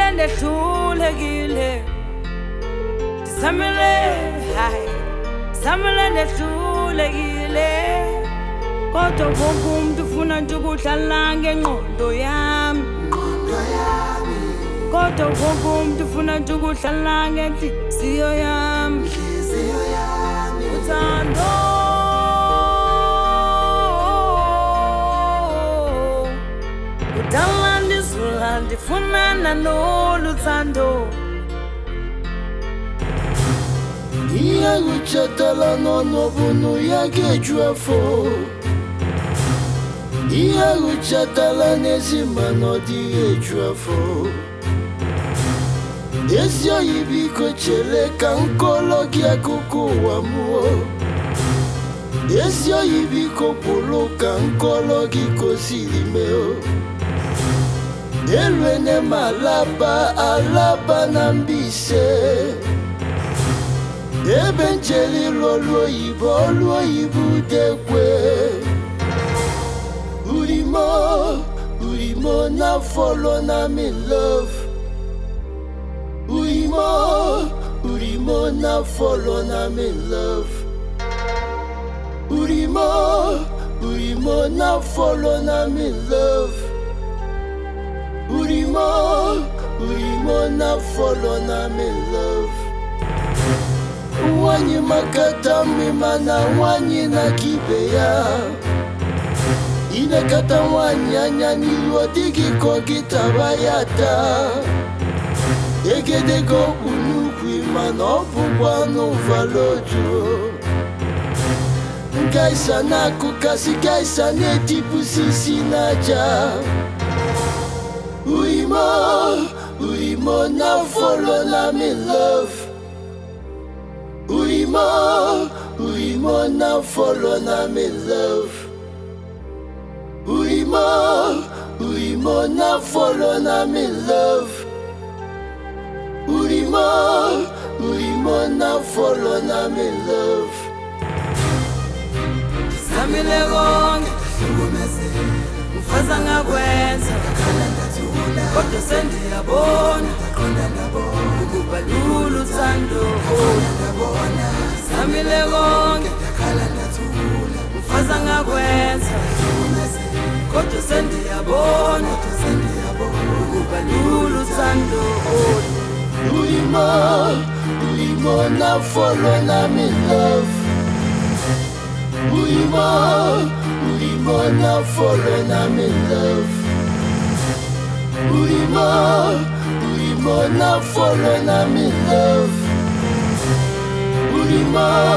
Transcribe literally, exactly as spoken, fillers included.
Samile nehlulekile Samile hai Samile nehlulekile Kodwa wonke umuntu ufuna nje ukudlala ngengqondo yami Kodwa wonke umuntu ufuna nje ukudlala ngenhliziyo yami Uthando Kudala ndizula ndifunana noluthando Iyakuchatala nonobunu yakejwafo Iyakuchatala nezimano diejwafo Esyo ibiko chele kankolo kia kukuwa muo Esyo ibiko pulu kankolo kiko silimeo Elwene malaba alaba nambise Ebenjeli lolo ibo lo ibu dekwe Urimo, urimo na follow na me love Urimo, urimo na follow na me love Urimo, urimo na follow na me love Urimo, urimo na follow na me love Wanyi makata mimana wanyi na kibeya Inekata wanyi anyani lwatiki koki tabayata Egedeko unukwi manopu wano valojo Gaisa naku kasi gaisa netipu sisi naja Uimo, uimo na follow na me love Urimo, urimo na follow na me love Urimo, urimo na follow na me love Urimo, urimo na follow na me love Samile konke Mfaza ngakwenza Kodwa sendiyabona Ukubalula uthando Samile konke Mfaza ngakwenza Kodwa sendiyabona Ukubalula uthando Urimo, urimo na follow na me love Urimo, urimo na follow na me love Urimo, urimo na follow na me love Urimo,